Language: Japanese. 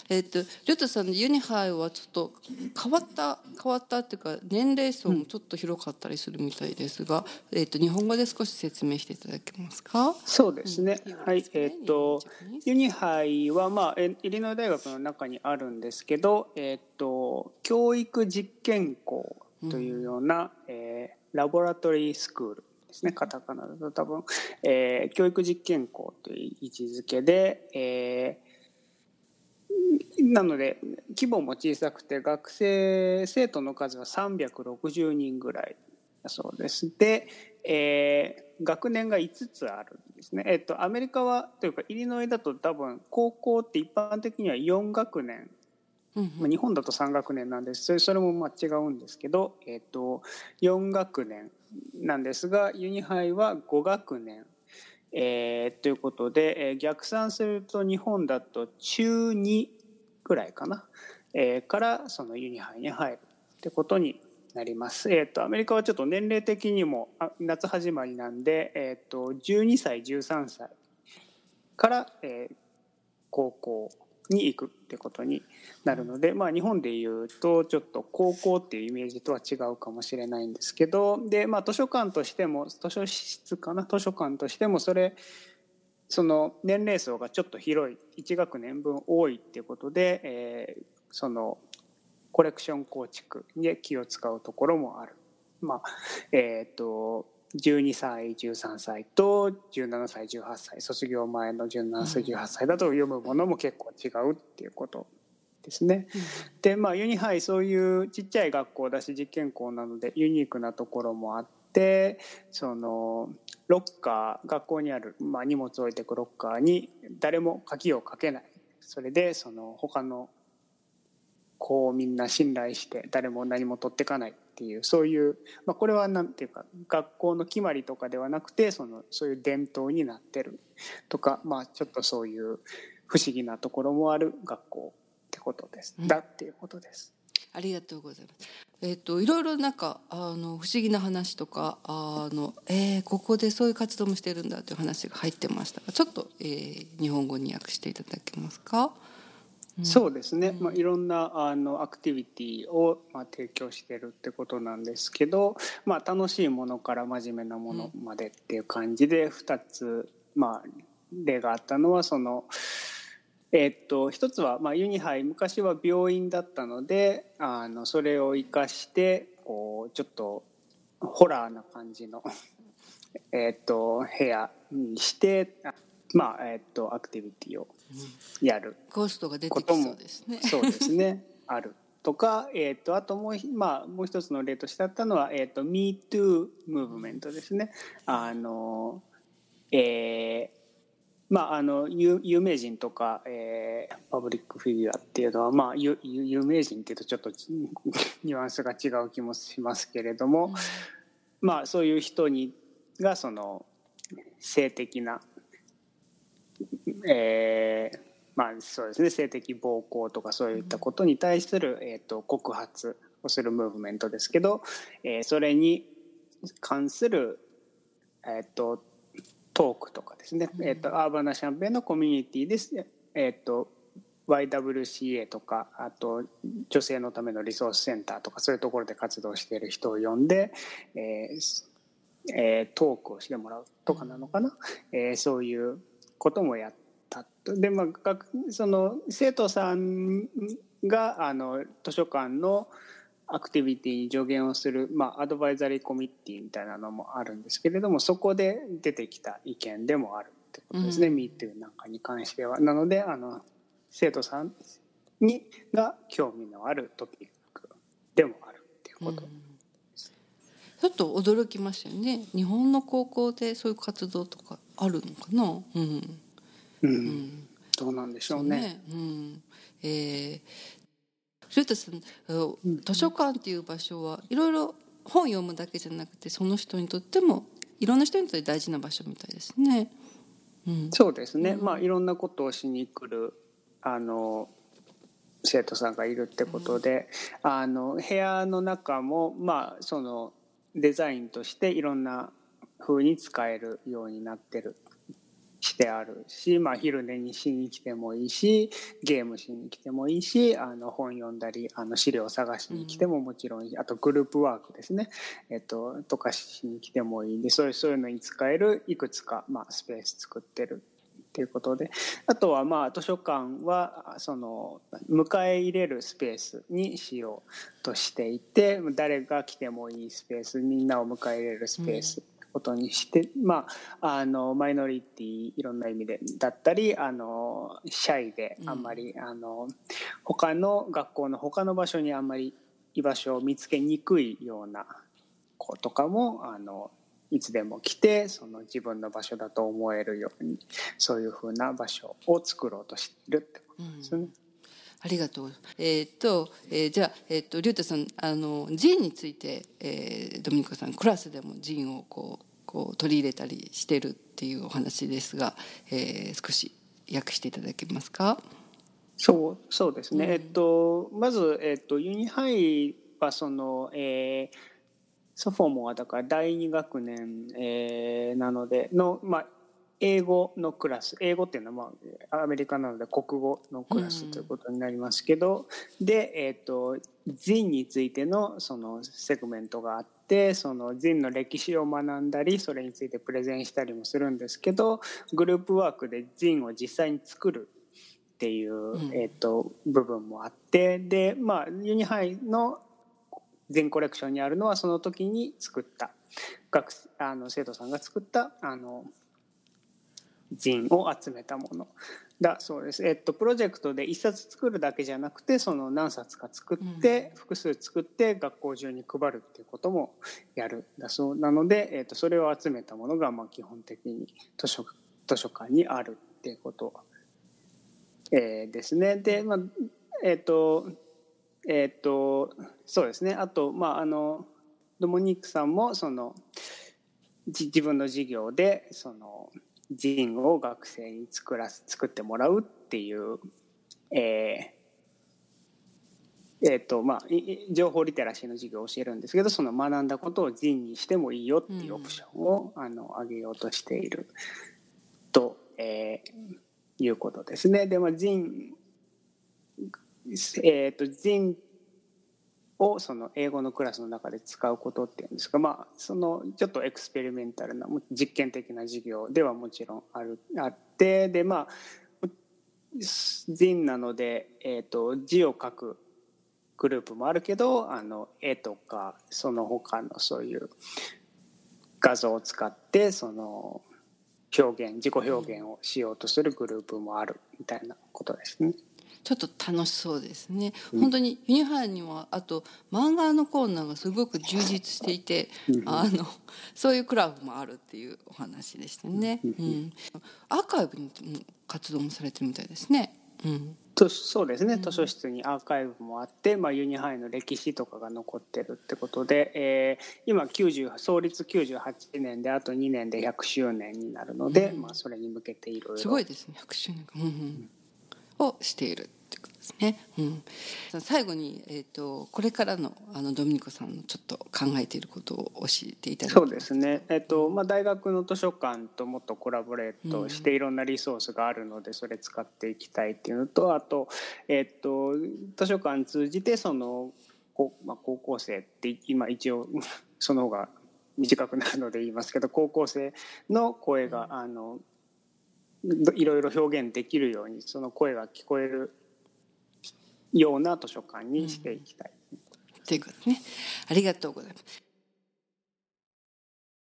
りょうたさんのユニハイはちょっと変わったっていうか、年齢層もちょっと広かったりするみたいですが、日本語で少し説明していただけますか？ そうですね、はい。ユニハイは、イリノイ大学の中にあるんですけど、教育実験校というような、ラボラトリースクールですね、カタカナだと多分、教育実験校という位置づけで、なので規模も小さくて生徒の数は360人ぐらいだそうです。で、学年が5つあるんですね。アメリカはというかイリノイだと多分高校って一般的には4学年、日本だと3学年なんです。それも違うんですけど、4学年なんですが、ユニハイは5学年。ということで、逆算すると日本だと中2ぐらいかな、からそのユニハイに入るってことになります。アメリカはちょっと年齢的にも夏始まりなんで、12歳13歳から、高校に行くってことになるので、日本でいうとちょっと高校っていうイメージとは違うかもしれないんですけど、で、図書館としても図書館としてもその年齢層がちょっと広い1学年分多いっていうことで、そのコレクション構築に気を使うところもある。12歳13歳と17歳18歳卒業前の17歳18歳だと読むものも結構違うっていうことですね。で、ユニハイそういうちっちゃい学校だし実験校なのでユニークなところもあって、そのロッカー、学校にある、荷物を置いていくロッカーに誰も鍵をかけない。それでその他の子をみんな信頼して誰も何も取ってかないっていう、そういう、これはなんていうか学校の決まりとかではなくてそういう伝統になってるとか、ちょっとそういう不思議なところもある学校ってことです、だっていうことです。 ありがとうございます。いろいろなんか不思議な話とかここでそういう活動もしてるんだという話が入ってましたが、ちょっと、日本語に訳していただけますか？ そうですね、いろんなアクティビティを提供してるってことなんですけど、楽しいものから真面目なものまでっていう感じで2つ、例があったのは一つは、ユニハイ昔は病院だったのでそれを生かしてこうちょっとホラーな感じの部屋にしてアクティビティをやるコストが出てきそうですね。 そうですねあるとか、あともう一つの例としてあったのは、MeToo ムーブメントですね。有名人とか、パブリックフィギュアっていうのは、有名人っていうとちょっとニュアンスが違う気もしますけれども、そういう人がその性的な、そうですね、性的暴行とかそういったことに対する、告発をするムーブメントですけど、それに関する、トークとかですね、アーバナシャンペーンのコミュニティですね、YWCA とかあと女性のためのリソースセンターとかそういうところで活動している人を呼んで、トークをしてもらうとかなのかな、そういうこともやったで、その生徒さんが図書館のアクティビティに助言をする、アドバイザリーコミッティみたいなのもあるんですけれども、そこで出てきた意見でもあるってことですね、MeToo なんかに関しては。なので生徒さんが興味のあるトピックでもあるっていうことです、 ちょっと驚きましたよね。日本の高校でそういう活動とかあるのかな。 どうなんでしょうね。 それと図書館っていう場所はいろいろ本読むだけじゃなくて、その人にとってもいろんな人にとって大事な場所みたいですね。 そうですね、いろんなことをしに来る生徒さんがいるってことで、部屋の中もそのデザインとしていろんな風に使えるようになってるしてあるし、昼寝にしに来てもいいし、ゲームしに来てもいいし、本読んだり資料を探しに来てももちろんいい、あとグループワークですね、とかしに来てもいいで、そういうのに使えるいくつか、スペース作ってるということで、あとは図書館はその迎え入れるスペースにしようとしていて、誰が来てもいいスペース、みんなを迎え入れるスペースことにして、マイノリティいろんな意味でだったり、シャイであんまり、他の学校の他の場所にあんまり居場所を見つけにくいような子とかもいつでも来てその自分の場所だと思えるように、そういうふうな場所を作ろうとしているってことですね。 ありがとう。じゃあ、リュウタさん、ジンについて、ドミニコさんクラスでもジンをこう取り入れたりしてるっていうお話ですが、少し訳していただけますか？ そうですね。まず、ユニハイはその、ソフォモアだから第2学年、なのでの、英語のクラス、英語っていうのはアメリカなので国語のクラスということになりますけど、で、ジンについてのそのセグメントがあって、そのジンの歴史を学んだりそれについてプレゼンしたりもするんですけど、グループワークでジンを実際に作るっていう、部分もあって、でユニハイの全コレクションにあるのはその時に作った生徒さんが作ったジンを集めたものだそうです。プロジェクトで1冊作るだけじゃなくて、その何冊か作って複数作って学校中に配るっていうこともやるだそうなので、それを集めたものが基本的に図書館にあるっていうこと、ですね。でそうですね。あとドモニックさんもその自分の授業でそのジンを学生に作ってもらうっていう、情報リテラシーの授業を教えるんですけど、その学んだことをジンにしてもいいよっていうオプションを上げようとしていると、いうことですね。でジンをその英語のクラスの中で使うことっていうんですか、そのちょっとエクスペリメンタルな実験的な授業ではもちろんあって、でジンなので、字を書くグループもあるけど、絵とかその他のそういう画像を使ってその自己表現をしようとするグループもあるみたいなことですね。 ちょっと楽しそうですね。本当にユニハイにはあと漫画のコーナーがすごく充実していて、そういうクラブもあるっていうお話でしたね。アーカイブにも活動もされてるみたいですね。 そうですね。図書室にアーカイブもあって、ユニハイの歴史とかが残ってるってことで、今創立98年であと2年で100周年になるので、それに向けていろいろすごいですね。100周年をしているってことですね。最後に、これからのドミニコさんのちょっと考えていることを教えていただけますか？そうですね。大学の図書館ともっとコラボレートしていろんなリソースがあるので、それ使っていきたいっていうのと、あと、図書館通じてその高校生って今一応その方が短くなるので言いますけど、高校生の声がいろいろ表現できるように、その声が聞こえるような図書館にしていきたい、 ということですね。ありがとうございます。